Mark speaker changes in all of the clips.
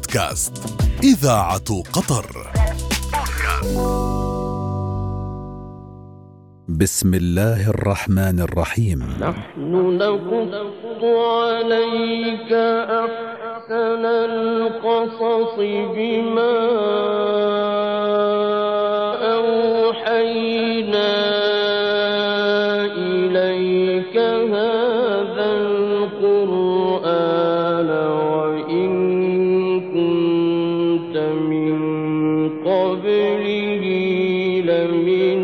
Speaker 1: بودكاست إذاعة قطر. بسم الله الرحمن الرحيم.
Speaker 2: نحن نقص عليك أحسن القصص بما أوحينا إليك هذا القرآن وإن كنت من قبله لمن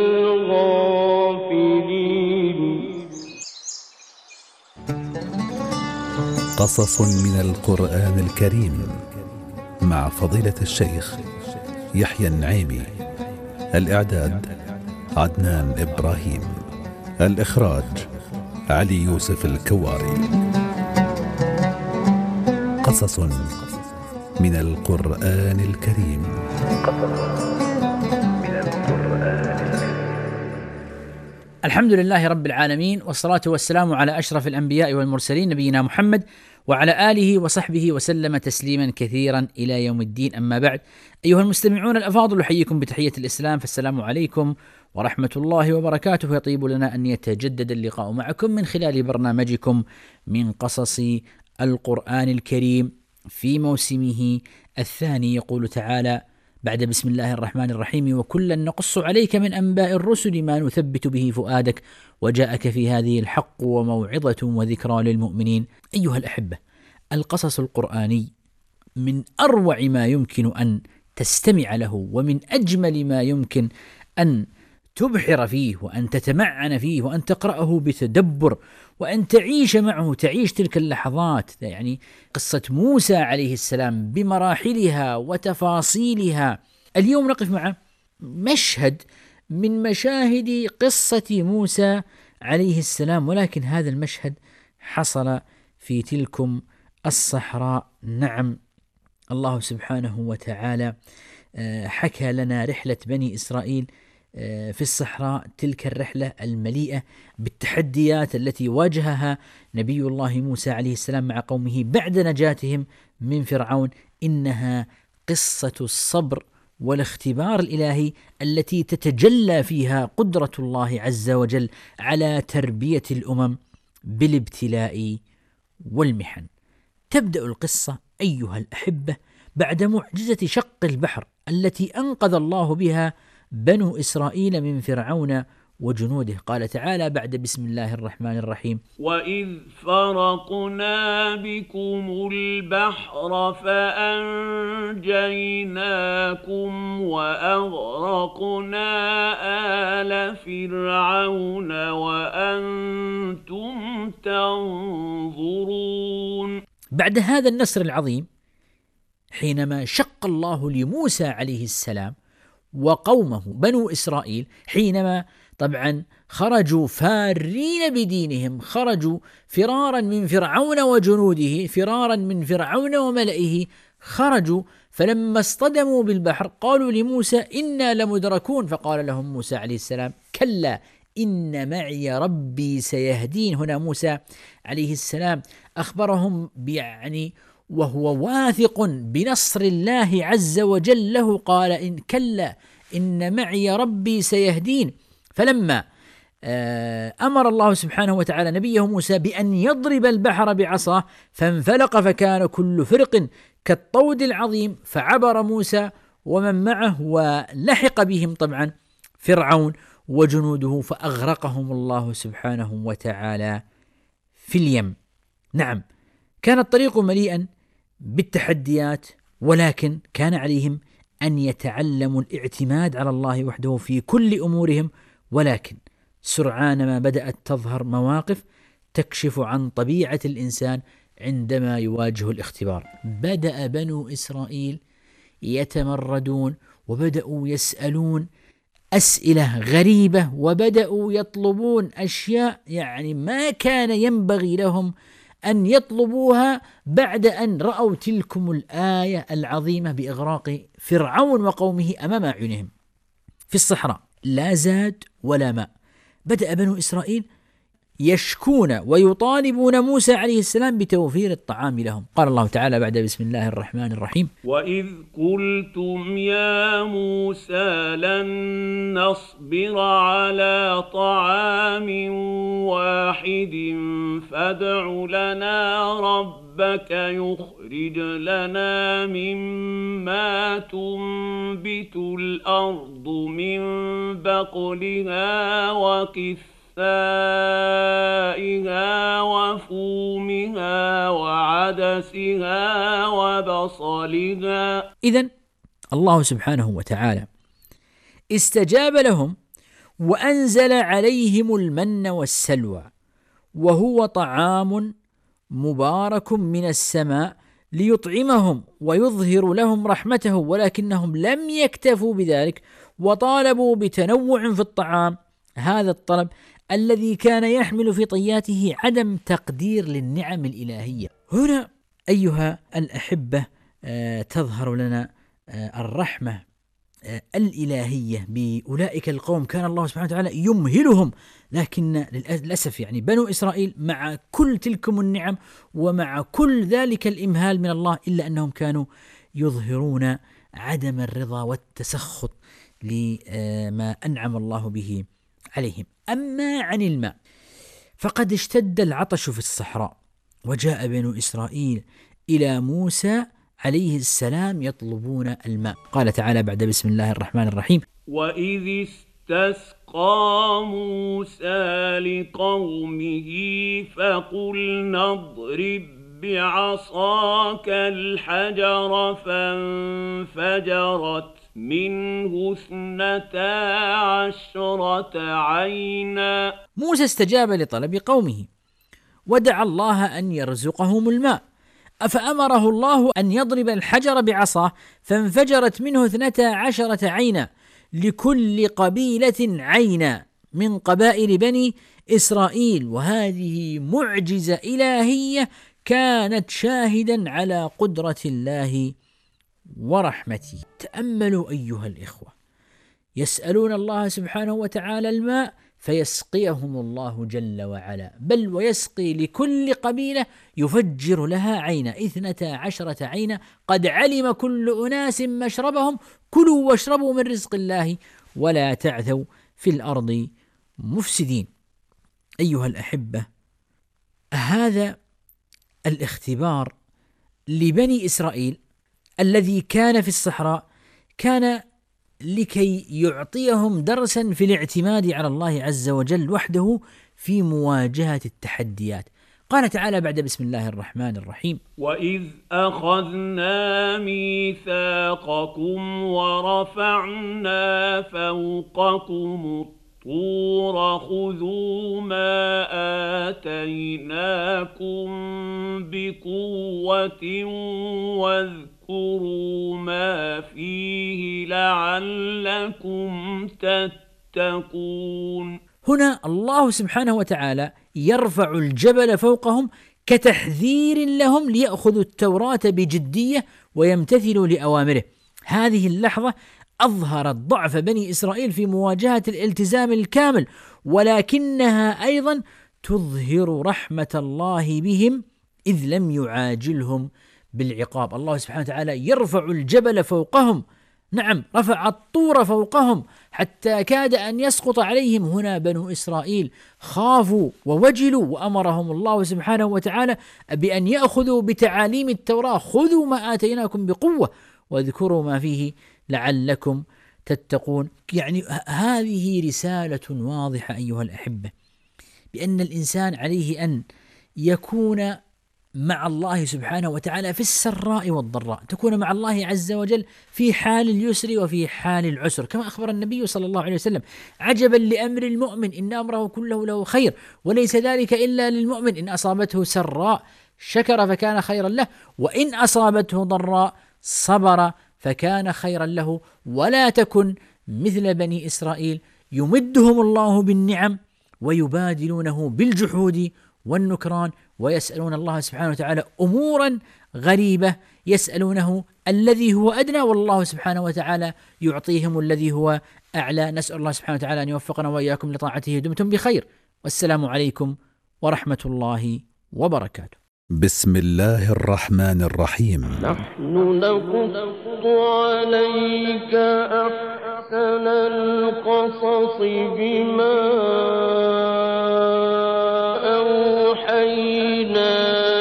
Speaker 2: الغافلين.
Speaker 1: قصص من القرآن الكريم مع فضيلة الشيخ يحيى النعيمي. الإعداد عدنان إبراهيم. الإخراج علي يوسف الكواري. قصص من القرآن الكريم.
Speaker 3: الحمد لله رب العالمين، والصلاة والسلام على أشرف الأنبياء والمرسلين نبينا محمد وعلى آله وصحبه وسلم تسليما كثيرا إلى يوم الدين. أما بعد، أيها المستمعون الأفاضل، أحييكم بتحية الإسلام، فالسلام عليكم ورحمة الله وبركاته. يطيب لنا أن يتجدد اللقاء معكم من خلال برنامجكم من قصص القرآن الكريم في موسمه الثاني. يقول تعالى بعد بسم الله الرحمن الرحيم: وكلا نقص عليك من أنباء الرسل ما نثبت به فؤادك وجاءك في هذه الحق وموعظة وذكرى للمؤمنين. أيها الأحبة، القصص القرآني من أروع ما يمكن أن تستمع له، ومن أجمل ما يمكن أن تبحر فيه وأن تتمعن فيه وأن تقرأه بتدبر وأن تعيش معه، تعيش تلك اللحظات. يعني قصة موسى عليه السلام بمراحلها وتفاصيلها. اليوم نقف مع مشهد من مشاهد قصة موسى عليه السلام، ولكن هذا المشهد حصل في تلكم الصحراء. نعم، الله سبحانه وتعالى حكى لنا رحلة بني إسرائيل في الصحراء، تلك الرحلة المليئة بالتحديات التي واجهها نبي الله موسى عليه السلام مع قومه بعد نجاتهم من فرعون. إنها قصة الصبر والاختبار الإلهي التي تتجلى فيها قدرة الله عز وجل على تربية الأمم بالابتلاء والمحن. تبدأ القصة أيها الأحبة بعد معجزة شق البحر التي أنقذ الله بها بنو إسرائيل من فرعون وجنوده. قال تعالى بعد بسم الله الرحمن الرحيم:
Speaker 2: وإذ فرقنا بكم البحر فأنجيناكم وأغرقنا آل فرعون وأنتم تنظرون. بعد هذا النصر العظيم، حينما شق الله لموسى عليه السلام وقومه بنو إسرائيل، حينما طبعا خرجوا فارين بدينهم، خرجوا فرارا من فرعون وجنوده، فرارا من فرعون وملئه، خرجوا فلما اصطدموا بالبحر قالوا لموسى إنا لمدركون. فقال لهم موسى عليه السلام: كلا إن معي ربي سيهدين. هنا موسى عليه السلام أخبرهم وهو واثق بنصر الله عز وجل له، قال إن كلا إن معي ربي سيهدين. فلما أمر الله سبحانه وتعالى نبيه موسى بأن يضرب البحر بعصاه فانفلق فكان كل فرق كالطود العظيم، فعبر موسى ومن معه ولحق بهم طبعا فرعون وجنوده فأغرقهم الله سبحانه وتعالى في اليم. نعم، كان الطريق مليئا بالتحديات، ولكن كان عليهم أن يتعلموا الاعتماد على الله وحده في كل أمورهم. ولكن سرعان ما بدأت تظهر مواقف تكشف عن طبيعة الإنسان عندما يواجه الاختبار. بدأ بنو إسرائيل يتمردون وبدأوا يسألون أسئلة غريبة، وبدأوا يطلبون أشياء ما كان ينبغي لهم أن يطلبوها بعد أن رأوا تلكم الآية العظيمة بإغراق فرعون وقومه أمام أعينهم في الصحراء، لا زاد ولا ماء. بدأ بنو إسرائيل يشكون ويطالبون موسى عليه السلام بتوفير الطعام لهم. قال الله تعالى بعد بسم الله الرحمن الرحيم:
Speaker 4: وإذ قلتم يا موسى لن نصبر على طعام واحد فادع لنا ربك يخرج لنا مما تنبت الأرض من بقلها وقثائها وفومها وعدسها وبصلها.
Speaker 2: إذن الله سبحانه وتعالى استجاب لهم وأنزل عليهم المن والسلوى، وهو طعام مبارك من السماء ليطعمهم ويظهر لهم رحمته، ولكنهم لم يكتفوا بذلك وطالبوا بتنوع في الطعام. هذا الطلب الذي كان يحمل في طياته عدم تقدير للنعم الإلهية. هنا أيها الأحبة تظهر لنا الرحمة الإلهية بأولئك القوم. كان الله سبحانه وتعالى يمهلهم، لكن للأسف بنو إسرائيل مع كل تلكم النعم ومع كل ذلك الإمهال من الله إلا أنهم كانوا يظهرون عدم الرضا والتسخط لما أنعم الله به عليهم. أما عن الماء فقد اشتد العطش في الصحراء، وجاء بنو إسرائيل إلى موسى عليه السلام يطلبون الماء. قال تعالى بعد بسم الله الرحمن الرحيم:
Speaker 4: وإذ استسقى موسى لقومه فقلنا اضرب بعصاك الحجر فانفجرت منه 12 عينا.
Speaker 2: موسى استجاب لطلب قومه ودعا الله أن يرزقهم الماء، فأمره الله أن يضرب الحجر بعصاه فانفجرت منه 12 عينا، لكل قبيلة عينا من قبائل بني إسرائيل. وهذه معجزة إلهية كانت شاهدا على قدرة الله ورحمته. تأملوا أيها الإخوة، يسألون الله سبحانه وتعالى الماء فيسقيهم الله جل وعلا، بل ويسقي لكل قبيلة يفجر لها عينا، 12 عينا. قد علم كل أناس مشربهم، كلوا واشربوا من رزق الله ولا تعثوا في الأرض مفسدين. أيها الأحبة، هذا الاختبار لبني إسرائيل الذي كان في الصحراء كان لكي يعطيهم درسا في الاعتماد على الله عز وجل وحده في مواجهة التحديات. قال تعالى بعد بسم الله الرحمن الرحيم:
Speaker 4: وإذ أخذنا ميثاقكم ورفعنا فوقكم الطور خذوا ما آتيناكم بقوة واذكروا ما فيه لعلكم تتقون.
Speaker 2: هنا الله سبحانه وتعالى يرفع الجبل فوقهم كتحذير لهم ليأخذوا التوراة بجدية ويمتثلوا لأوامره. هذه اللحظة أظهرت ضعف بني إسرائيل في مواجهة الالتزام الكامل، ولكنها أيضا تظهر رحمة الله بهم إذ لم يعاجلهم بالعقاب. الله سبحانه وتعالى يرفع الجبل فوقهم، نعم رفع الطور فوقهم حتى كاد أن يسقط عليهم. هنا بنو إسرائيل خافوا ووجلوا، وأمرهم الله سبحانه وتعالى بأن يأخذوا بتعاليم التوراة: خذوا ما آتيناكم بقوة واذكروا ما فيه لعلكم تتقون. هذه رسالة واضحة أيها الأحبة بأن الإنسان عليه أن يكون مع الله سبحانه وتعالى في السراء والضراء، تكون مع الله عز وجل في حال اليسر وفي حال العسر، كما أخبر النبي صلى الله عليه وسلم: عجبا لأمر المؤمن إن أمره كله له خير وليس ذلك إلا للمؤمن، إن أصابته سراء شكر فكان خيرا له، وإن أصابته ضراء صبر فكان خيرا له. ولا تكن مثل بني إسرائيل يمدهم الله بالنعم ويبادلونه بالجحود والنكران، ويسألون الله سبحانه وتعالى أمورا غريبة، يسألونه الذي هو أدنى والله سبحانه وتعالى يعطيهم الذي هو أعلى. نسأل الله سبحانه وتعالى أن يوفقنا وإياكم لطاعته. دمتم بخير، والسلام عليكم ورحمة الله وبركاته.
Speaker 1: بسم الله الرحمن الرحيم.
Speaker 5: نحن نقص عليك أحسن القصص بما أوحينا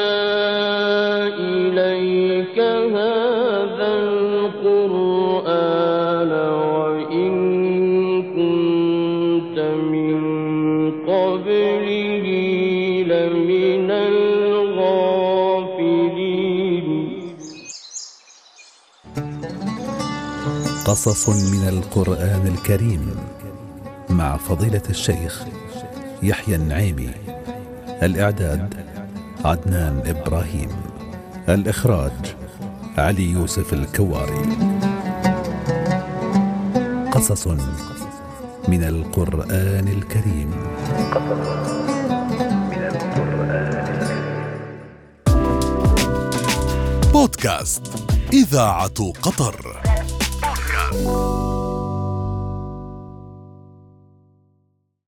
Speaker 5: إليك هذا القرآن وإن كنت من قبله لمن الغافلين.
Speaker 1: قصص من القرآن الكريم مع فضيلة الشيخ يحيى النعيمي. الإعداد عدنان إبراهيم. الإخراج علي يوسف الكواري. قصص من القرآن الكريم.
Speaker 6: بودكاست إذاعة قطر.